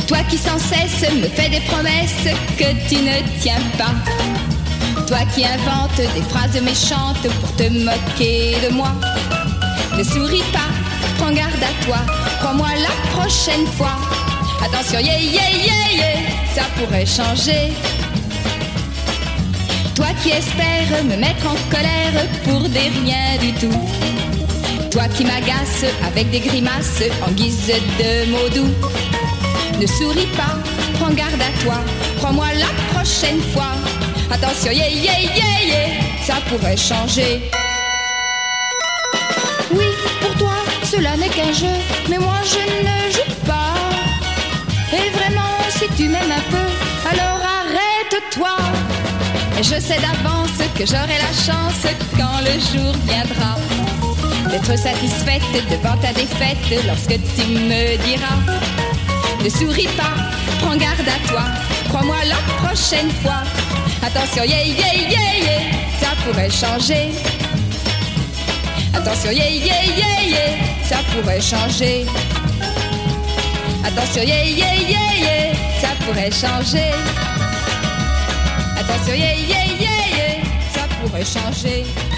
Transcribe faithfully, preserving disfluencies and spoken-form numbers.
Toi qui sans cesse me fais des promesses que tu ne tiens pas. Toi qui inventes des phrases méchantes pour te moquer de moi. Ne souris pas, prends garde à toi, crois-moi la prochaine fois. Attention, yeah, yeah, yeah, yeah, ça pourrait changer. Toi qui espères me mettre en colère pour des rien du tout. Toi qui m'agaces avec des grimaces en guise de mots doux. Ne souris pas, prends garde à toi, crois-moi la prochaine fois. Attention, yeah, yeah, yeah, yeah, ça pourrait changer. Oui, pour toi, cela n'est qu'un jeu, mais moi je ne joue pas. Et vraiment, si tu m'aimes un peu, alors arrête-toi. Et je sais d'avance que j'aurai la chance, quand le jour viendra, d'être satisfaite devant ta défaite lorsque tu me diras. Ne souris pas, prends garde à toi, crois-moi la prochaine fois. Attention, yeah, yeah, yeah, yeah, ça pourrait changer. Attention, yeah, yeah, yeah, yeah, ça pourrait changer. Attention, yeah, yeah, yeah, yeah, ça pourrait changer. Attention, yeah, yeah, yeah, yeah, ça pourrait changer.